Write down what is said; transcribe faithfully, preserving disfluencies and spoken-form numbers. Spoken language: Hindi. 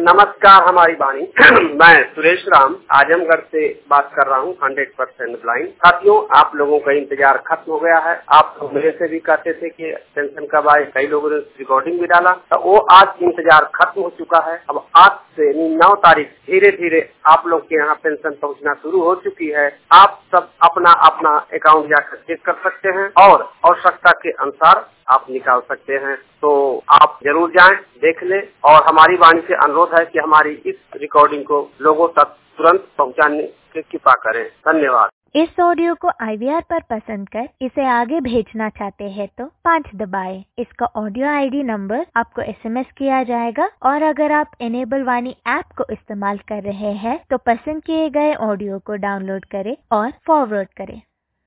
नमस्कार हमारी वाणी। मैं सुरेश राम आजमगढ़ से बात कर रहा हूँ, हंड्रेड परसेंट ब्लाइंड। साथियों, आप लोगों का इंतजार खत्म हो गया है। आप लोग मेरे से भी कहते थे कि पेंशन कब आए, कई लोगों ने रिकॉर्डिंग भी डाला, तो वो आज इंतजार खत्म हो चुका है। अब आज से नौ तारीख धीरे धीरे आप लोग के यहाँ पेंशन पहुँचना शुरू हो चुकी है। आप सब अपना अपना अकाउंट जाकर चेक कर सकते हैं और आवश्यकता के अनुसार आप निकाल सकते हैं। तो आप जरूर जाएं, देख लें और हमारी वाणी से अनुरोध है कि हमारी इस रिकॉर्डिंग को लोगों तक तुरंत पहुंचाने की कृपा करें। धन्यवाद। इस ऑडियो को आई वी आर पर पसंद कर इसे आगे भेजना चाहते हैं तो पाँच दबाएं। इसका ऑडियो आई डी नंबर आपको एस एम एस किया जाएगा और अगर आप इनेबल वाणी ऐप को इस्तेमाल कर रहे हैं तो पसंद किए गए ऑडियो को डाउनलोड करें और फॉरवर्ड करें।